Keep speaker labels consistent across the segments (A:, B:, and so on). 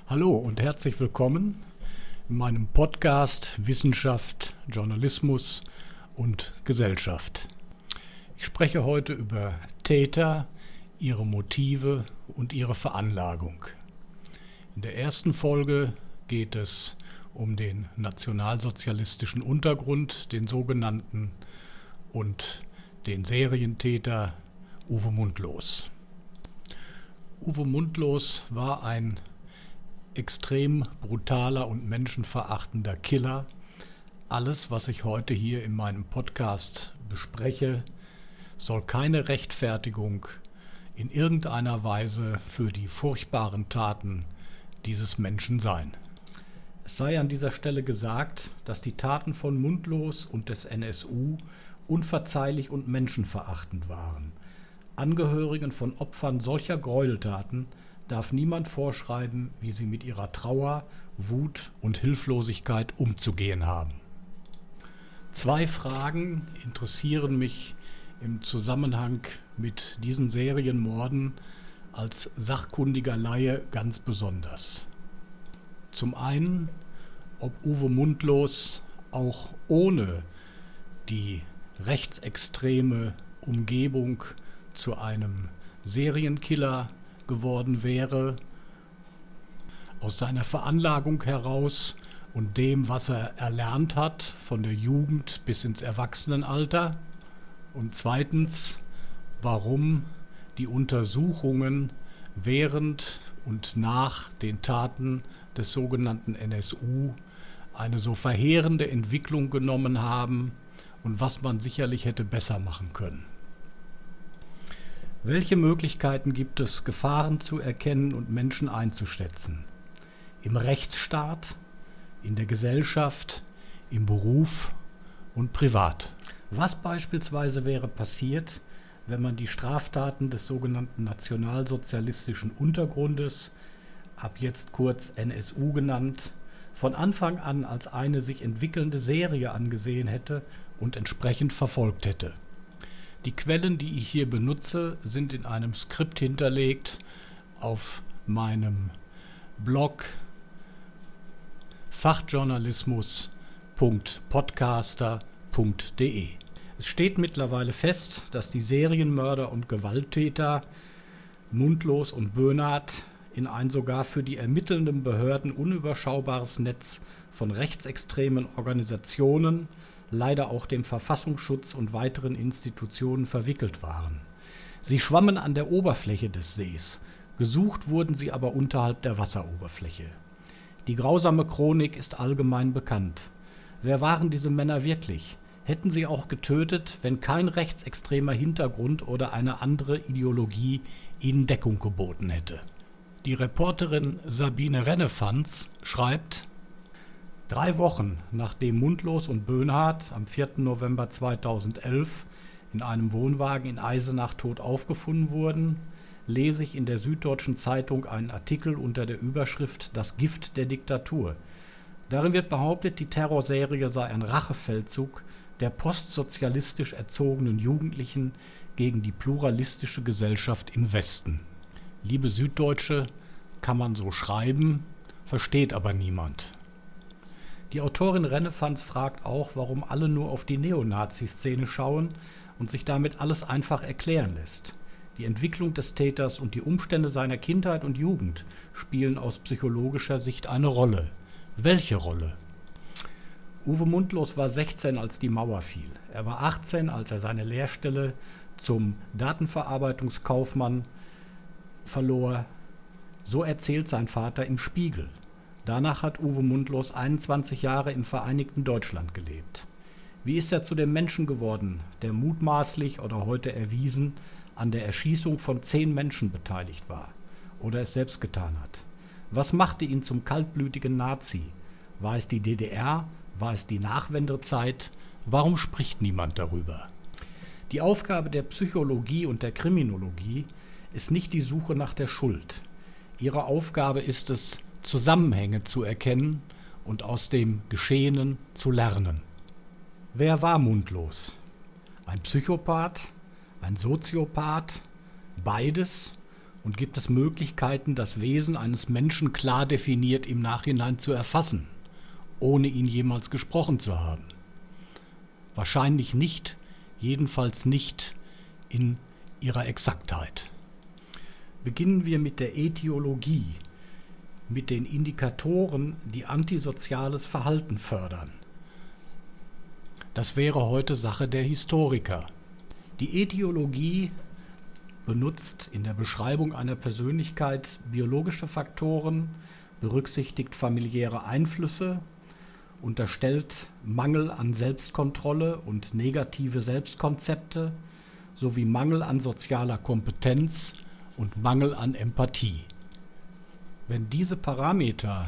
A: Hallo und herzlich willkommen in meinem Podcast Wissenschaft, Journalismus und Gesellschaft. Ich spreche heute über Täter, ihre Motive und ihre Veranlagung. In der ersten Folge geht es um den nationalsozialistischen Untergrund, den sogenannten, und den Serientäter Uwe Mundlos. Uwe Mundlos war ein extrem brutaler und menschenverachtender Killer. Alles, was ich heute hier in meinem Podcast bespreche, soll keine Rechtfertigung in irgendeiner Weise für die furchtbaren Taten dieses Menschen sein. Es sei an dieser Stelle gesagt, dass die Taten von Mundlos und des NSU unverzeihlich und menschenverachtend waren. Angehörigen von Opfern solcher Gräueltaten darf niemand vorschreiben, wie sie mit ihrer Trauer, Wut und Hilflosigkeit umzugehen haben. Zwei Fragen interessieren mich im Zusammenhang mit diesen Serienmorden als sachkundiger Laie ganz besonders. Zum einen, ob Uwe Mundlos auch ohne die rechtsextreme Umgebung zu einem Serienkiller geworden wäre, aus seiner Veranlagung heraus und dem, was er erlernt hat, von der Jugend bis ins Erwachsenenalter. Und zweitens, warum die Untersuchungen während und nach den Taten des sogenannten NSU eine so verheerende Entwicklung genommen haben und was man sicherlich hätte besser machen können. Welche Möglichkeiten gibt es, Gefahren zu erkennen und Menschen einzuschätzen? Im Rechtsstaat, in der Gesellschaft, im Beruf und privat. Was beispielsweise wäre passiert, wenn man die Straftaten des sogenannten nationalsozialistischen Untergrundes, ab jetzt kurz NSU genannt, von Anfang an als eine sich entwickelnde Serie angesehen hätte und entsprechend verfolgt hätte? Die Quellen, die ich hier benutze, sind in einem Skript hinterlegt auf meinem Blog fachjournalismus.podcaster.de. Es steht mittlerweile fest, dass die Serienmörder und Gewalttäter Mundlos und Böhnhardt in ein sogar für die ermittelnden Behörden unüberschaubares Netz von rechtsextremen Organisationen, leider auch dem Verfassungsschutz und weiteren Institutionen verwickelt waren. Sie schwammen an der Oberfläche des Sees, gesucht wurden sie aber unterhalb der Wasseroberfläche. Die grausame Chronik ist allgemein bekannt. Wer waren diese Männer wirklich? Hätten sie auch getötet, wenn kein rechtsextremer Hintergrund oder eine andere Ideologie ihnen Deckung geboten hätte? Die Reporterin Sabine Rennefanz schreibt: 3 Wochen nachdem Mundlos und Böhnhardt am 4. November 2011 in einem Wohnwagen in Eisenach tot aufgefunden wurden, lese ich in der Süddeutschen Zeitung einen Artikel unter der Überschrift »Das Gift der Diktatur«. Darin wird behauptet, die Terrorserie sei ein Rachefeldzug der postsozialistisch erzogenen Jugendlichen gegen die pluralistische Gesellschaft im Westen. Liebe Süddeutsche, kann man so schreiben, versteht aber niemand. Die Autorin Rennefanz fragt auch, warum alle nur auf die Neonazi-Szene schauen und sich damit alles einfach erklären lässt. Die Entwicklung des Täters und die Umstände seiner Kindheit und Jugend spielen aus psychologischer Sicht eine Rolle. Welche Rolle? Uwe Mundlos war 16, als die Mauer fiel. Er war 18, als er seine Lehrstelle zum Datenverarbeitungskaufmann verlor. So erzählt sein Vater im Spiegel. Danach hat Uwe Mundlos 21 Jahre im Vereinigten Deutschland gelebt. Wie ist er zu dem Menschen geworden, der mutmaßlich oder heute erwiesen an der Erschießung von 10 Menschen beteiligt war oder es selbst getan hat? Was machte ihn zum kaltblütigen Nazi? War es die DDR? War es die Nachwendezeit? Warum spricht niemand darüber? Die Aufgabe der Psychologie und der Kriminologie ist nicht die Suche nach der Schuld. Ihre Aufgabe ist es, Zusammenhänge zu erkennen und aus dem Geschehenen zu lernen. Wer war Mundlos? Ein Psychopath? Ein Soziopath? Beides? Und gibt es Möglichkeiten, das Wesen eines Menschen klar definiert im Nachhinein zu erfassen, ohne ihn jemals gesprochen zu haben? Wahrscheinlich nicht, jedenfalls nicht in ihrer Exaktheit. Beginnen wir mit der Ätiologie, mit den Indikatoren, die antisoziales Verhalten fördern. Das wäre heute Sache der Historiker. Die Ätiologie benutzt in der Beschreibung einer Persönlichkeit biologische Faktoren, berücksichtigt familiäre Einflüsse, unterstellt Mangel an Selbstkontrolle und negative Selbstkonzepte sowie Mangel an sozialer Kompetenz und Mangel an Empathie. Wenn diese Parameter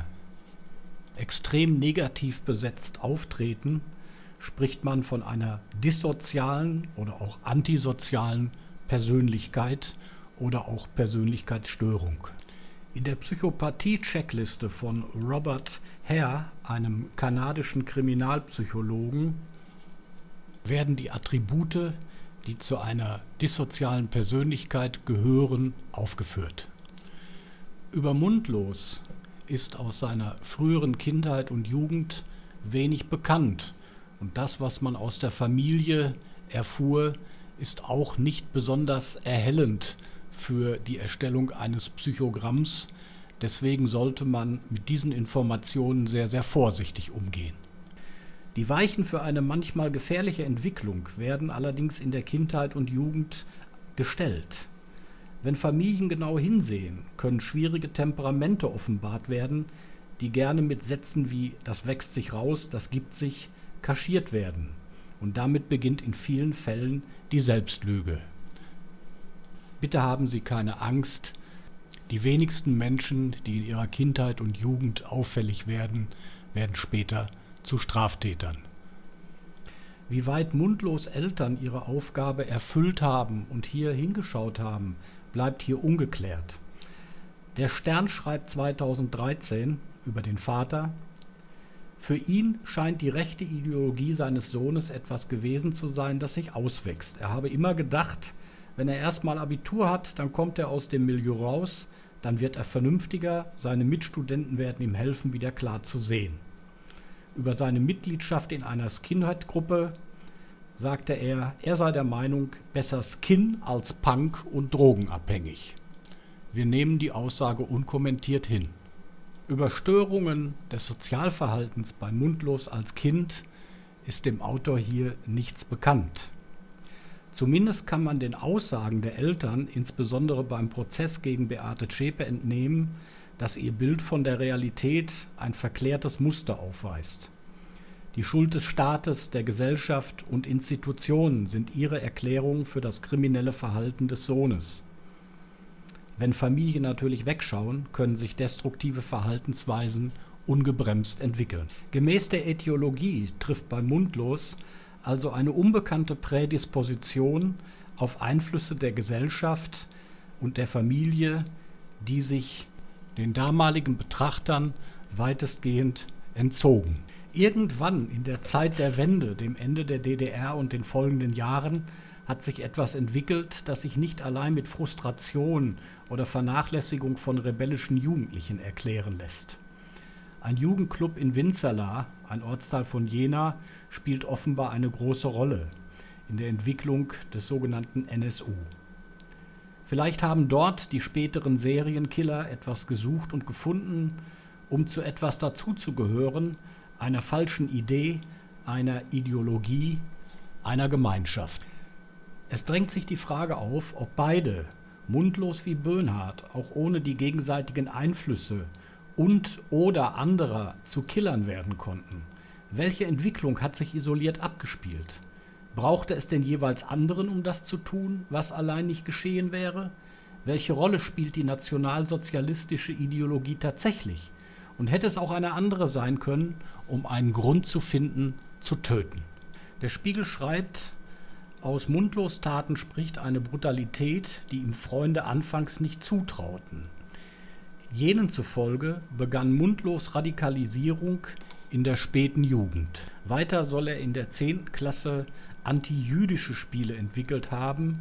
A: extrem negativ besetzt auftreten, spricht man von einer dissozialen oder auch antisozialen Persönlichkeit oder auch Persönlichkeitsstörung. In der Psychopathie-Checkliste von Robert Hare, einem kanadischen Kriminalpsychologen, werden die Attribute, die zu einer dissozialen Persönlichkeit gehören, aufgeführt. Über Mundlos ist aus seiner früheren Kindheit und Jugend wenig bekannt. Und das, was man aus der Familie erfuhr, ist auch nicht besonders erhellend für die Erstellung eines Psychogramms. Deswegen sollte man mit diesen Informationen sehr, sehr vorsichtig umgehen. Die Weichen für eine manchmal gefährliche Entwicklung werden allerdings in der Kindheit und Jugend gestellt. Wenn Familien genau hinsehen, können schwierige Temperamente offenbart werden, die gerne mit Sätzen wie „das wächst sich raus, das gibt sich“ kaschiert werden. Und damit beginnt in vielen Fällen die Selbstlüge. Bitte haben Sie keine Angst. Die wenigsten Menschen, die in ihrer Kindheit und Jugend auffällig werden, werden später zu Straftätern. Wie weit mundlos Eltern ihre Aufgabe erfüllt haben und hier hingeschaut haben, bleibt hier ungeklärt. Der Stern schreibt 2013 über den Vater: Für ihn scheint die rechte Ideologie seines Sohnes etwas gewesen zu sein, das sich auswächst. Er habe immer gedacht, wenn er erstmal Abitur hat, dann kommt er aus dem Milieu raus, dann wird er vernünftiger, seine Mitstudenten werden ihm helfen, wieder klar zu sehen. Über seine Mitgliedschaft in einer Skinhead-Gruppe sagte er sei der Meinung, besser Skin als Punk und drogenabhängig. Wir nehmen die Aussage unkommentiert hin. Über Störungen des Sozialverhaltens bei Mundlos als Kind ist dem Autor hier nichts bekannt. Zumindest kann man den Aussagen der Eltern, insbesondere beim Prozess gegen Beate Zschäpe, entnehmen, dass ihr Bild von der Realität ein verklärtes Muster aufweist. Die Schuld des Staates, der Gesellschaft und Institutionen sind ihre Erklärung für das kriminelle Verhalten des Sohnes. Wenn Familien natürlich wegschauen, können sich destruktive Verhaltensweisen ungebremst entwickeln. Gemäß der Ätiologie trifft bei Mundlos also eine unbekannte Prädisposition auf Einflüsse der Gesellschaft und der Familie, die sich den damaligen Betrachtern weitestgehend entzogen. Irgendwann in der Zeit der Wende, dem Ende der DDR und den folgenden Jahren, hat sich etwas entwickelt, das sich nicht allein mit Frustration oder Vernachlässigung von rebellischen Jugendlichen erklären lässt. Ein Jugendclub in Winzerla, ein Ortsteil von Jena, spielt offenbar eine große Rolle in der Entwicklung des sogenannten NSU. Vielleicht haben dort die späteren Serienkiller etwas gesucht und gefunden, um zu etwas dazuzugehören, einer falschen Idee, einer Ideologie, einer Gemeinschaft. Es drängt sich die Frage auf, ob beide, Mundlos wie Böhnhardt, auch ohne die gegenseitigen Einflüsse und/oder anderer zu Killern werden konnten. Welche Entwicklung hat sich isoliert abgespielt? Brauchte es den jeweils anderen, um das zu tun, was allein nicht geschehen wäre? Welche Rolle spielt die nationalsozialistische Ideologie tatsächlich? Und hätte es auch eine andere sein können, um einen Grund zu finden, zu töten? Der Spiegel schreibt: Aus Mundlos-Taten spricht eine Brutalität, die ihm Freunde anfangs nicht zutrauten. Jenen zufolge begann Mundlos Radikalisierung in der späten Jugend. Weiter soll er in der 10. Klasse antijüdische Spiele entwickelt haben,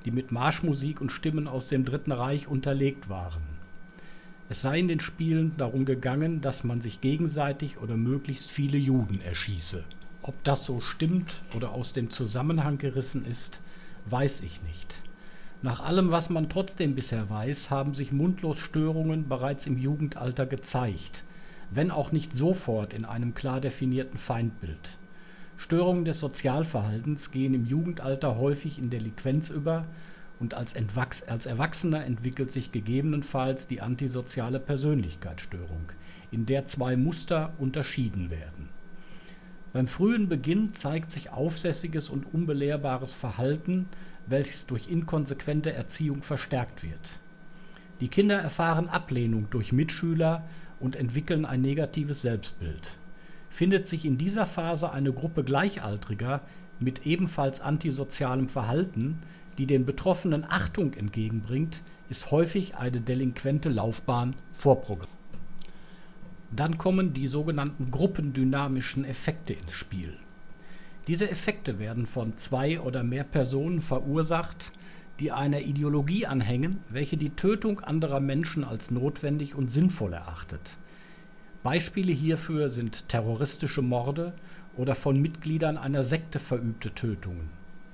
A: die mit Marschmusik und Stimmen aus dem Dritten Reich unterlegt waren. Es sei in den Spielen darum gegangen, dass man sich gegenseitig oder möglichst viele Juden erschieße. Ob das so stimmt oder aus dem Zusammenhang gerissen ist, weiß ich nicht. Nach allem, was man trotzdem bisher weiß, haben sich Mundlosstörungen bereits im Jugendalter gezeigt, wenn auch nicht sofort in einem klar definierten Feindbild. Störungen des Sozialverhaltens gehen im Jugendalter häufig in Delinquenz über und als Erwachsener entwickelt sich gegebenenfalls die antisoziale Persönlichkeitsstörung, in der zwei Muster unterschieden werden. Beim frühen Beginn zeigt sich aufsässiges und unbelehrbares Verhalten, welches durch inkonsequente Erziehung verstärkt wird. Die Kinder erfahren Ablehnung durch Mitschüler und entwickeln ein negatives Selbstbild. Findet sich in dieser Phase eine Gruppe Gleichaltriger mit ebenfalls antisozialem Verhalten, die den Betroffenen Achtung entgegenbringt, ist häufig eine delinquente Laufbahn vorprogrammiert. Dann kommen die sogenannten gruppendynamischen Effekte ins Spiel. Diese Effekte werden von zwei oder mehr Personen verursacht, die einer Ideologie anhängen, welche die Tötung anderer Menschen als notwendig und sinnvoll erachtet. Beispiele hierfür sind terroristische Morde oder von Mitgliedern einer Sekte verübte Tötungen.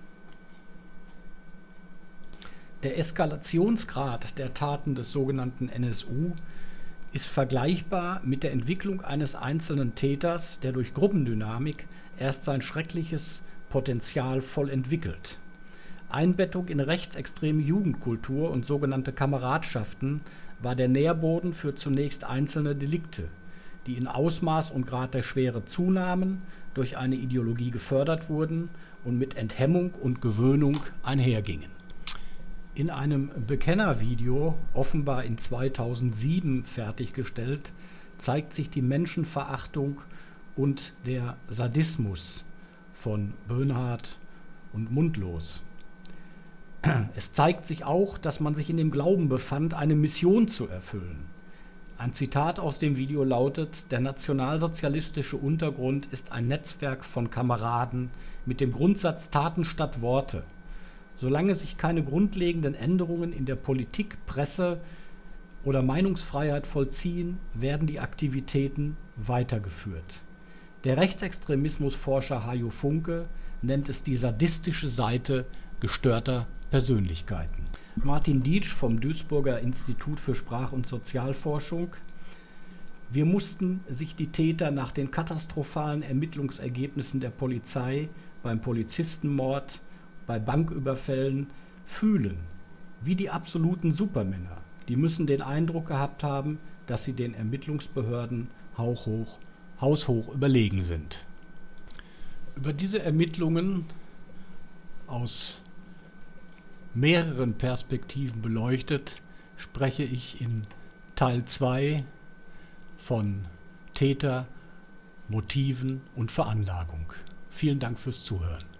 A: Der Eskalationsgrad der Taten des sogenannten NSU ist vergleichbar mit der Entwicklung eines einzelnen Täters, der durch Gruppendynamik erst sein schreckliches Potenzial voll entwickelt. Einbettung in rechtsextreme Jugendkultur und sogenannte Kameradschaften war der Nährboden für zunächst einzelne Delikte, die in Ausmaß und Grad der Schwere zunahmen, durch eine Ideologie gefördert wurden und mit Enthemmung und Gewöhnung einhergingen. In einem Bekennervideo, offenbar in 2007 fertiggestellt, zeigt sich die Menschenverachtung und der Sadismus von Böhnhardt und Mundlos. Es zeigt sich auch, dass man sich in dem Glauben befand, eine Mission zu erfüllen. Ein Zitat aus dem Video lautet: Der nationalsozialistische Untergrund ist ein Netzwerk von Kameraden mit dem Grundsatz Taten statt Worte. Solange sich keine grundlegenden Änderungen in der Politik, Presse oder Meinungsfreiheit vollziehen, werden die Aktivitäten weitergeführt. Der Rechtsextremismusforscher Hajo Funke nennt es die sadistische Seite gestörter Persönlichkeiten. Martin Dietsch vom Duisburger Institut für Sprach- und Sozialforschung: Wir mussten sich die Täter nach den katastrophalen Ermittlungsergebnissen der Polizei beim Polizistenmord, bei Banküberfällen fühlen, wie die absoluten Supermänner. Die müssen den Eindruck gehabt haben, dass sie den Ermittlungsbehörden haushoch überlegen sind. Über diese Ermittlungen aus mehreren Perspektiven beleuchtet, spreche ich in Teil 2 von Täter, Motiven und Veranlagung. Vielen Dank fürs Zuhören.